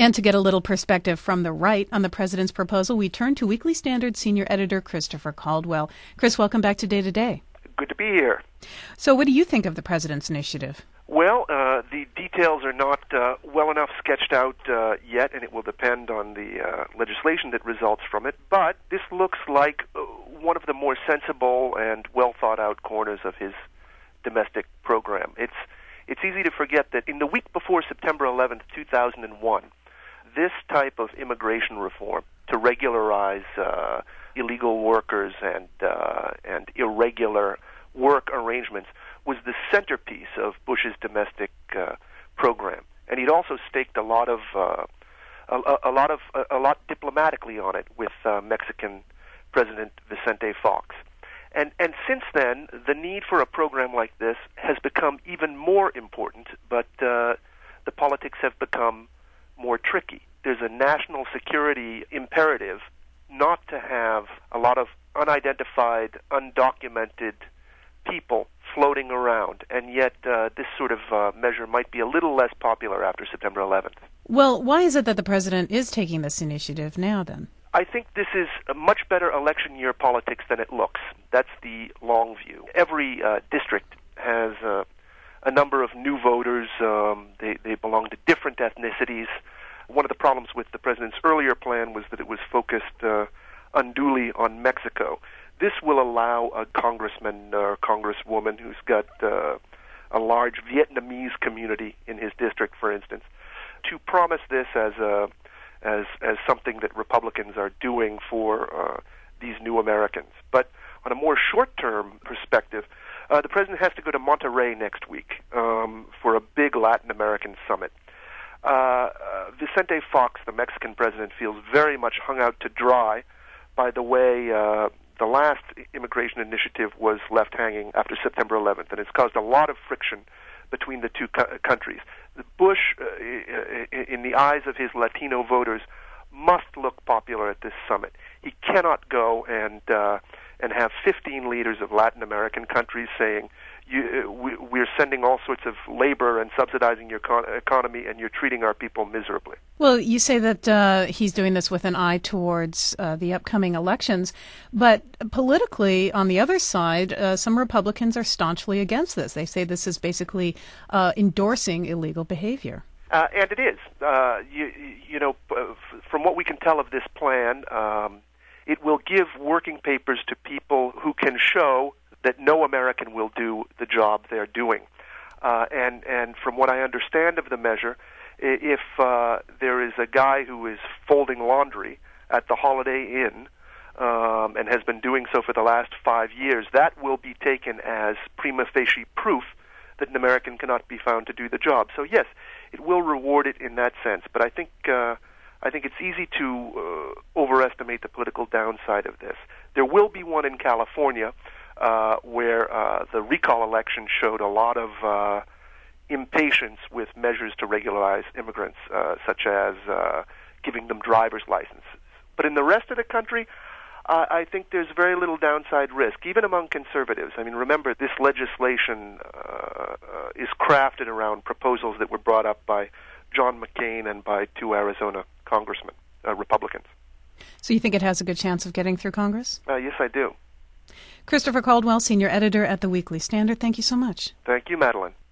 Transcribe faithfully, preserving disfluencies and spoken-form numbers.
And to get a little perspective from the right on the president's proposal, we turn to Weekly Standard senior editor Christopher Caldwell. Chris, welcome back to Day to Day. Good to be here. So what do you think of the president's initiative? Well, uh, the details are not uh, well enough sketched out uh, yet, and it will depend on the uh, legislation that results from it. But this looks like uh, one of the more sensible and well-thought-out corners of his domestic program. It's it's easy to forget that in the week before September eleventh, two thousand one, this type of immigration reform to regularize uh, illegal workers and uh, and irregular work arrangements was the centerpiece of Bush's domestic uh, program, and he'd also staked a lot of uh, a, a lot of a, a lot diplomatically on it with uh, Mexican President Vicente Fox. And and since then, the need for a program like this has become even more important, but uh, the politics have become more tricky. There's a national security imperative not to have a lot of unidentified, undocumented people floating around, and yet uh, this sort of uh, measure might be a little less popular after September eleventh. Well, why is it that the president is taking this initiative now, then? I think this is a much better election year politics than it looks. That's the long view. Every uh, district has uh, a number of new voters. Um, they, they belong to different ethnicities. One of the problems with the president's earlier plan was that it was focused uh, unduly on Mexico. This will allow a congressman or congresswoman who's got uh, a large Vietnamese community in his district, for instance, to promise this as a as as something that Republicans are doing for uh, these new Americans. But on a more short-term perspective, uh, the president has to go to Monterrey next week um, for a big Latin American summit. Uh, uh, Vicente Fox, the Mexican president, feels very much hung out to dry by the way uh, the last immigration initiative was left hanging after September eleventh, and it's caused a lot of friction between the two co- countries. Bush, uh, in the eyes of his Latino voters, must look popular at this summit. He cannot go and uh, and have fifteen leaders of Latin American countries saying, you, we, we're sending all sorts of labor and subsidizing your con- economy, and you're treating our people miserably. Well, you say that uh, he's doing this with an eye towards uh, the upcoming elections, but politically, on the other side, uh, some Republicans are staunchly against this. They say this is basically uh, endorsing illegal behavior. Uh, and it is. Uh, you, you know, from what we can tell of this plan, um, it will give working papers to people who can show that no American will do the job they're doing. Uh, and, and from what I understand of the measure, if uh, there is a guy who is folding laundry at the Holiday Inn um, and has been doing so for the last five years, that will be taken as prima facie proof that an American cannot be found to do the job. So yes, it will reward it in that sense. But I think uh, I think it's easy to uh, overestimate the political downside of this. There will be one in California uh, where uh, the recall election showed a lot of uh, impatience with measures to regularize immigrants, uh, such as uh, giving them driver's licenses. But in the rest of the country, uh, I think there's very little downside risk, even among conservatives. I mean, remember, this legislation uh, uh, is crafted around proposals that were brought up by John McCain and by two Arizona congressmen, uh, Republicans. So you think it has a good chance of getting through Congress? Uh, yes, I do. Christopher Caldwell, senior editor at the Weekly Standard, thank you so much. Thank you, Madeline.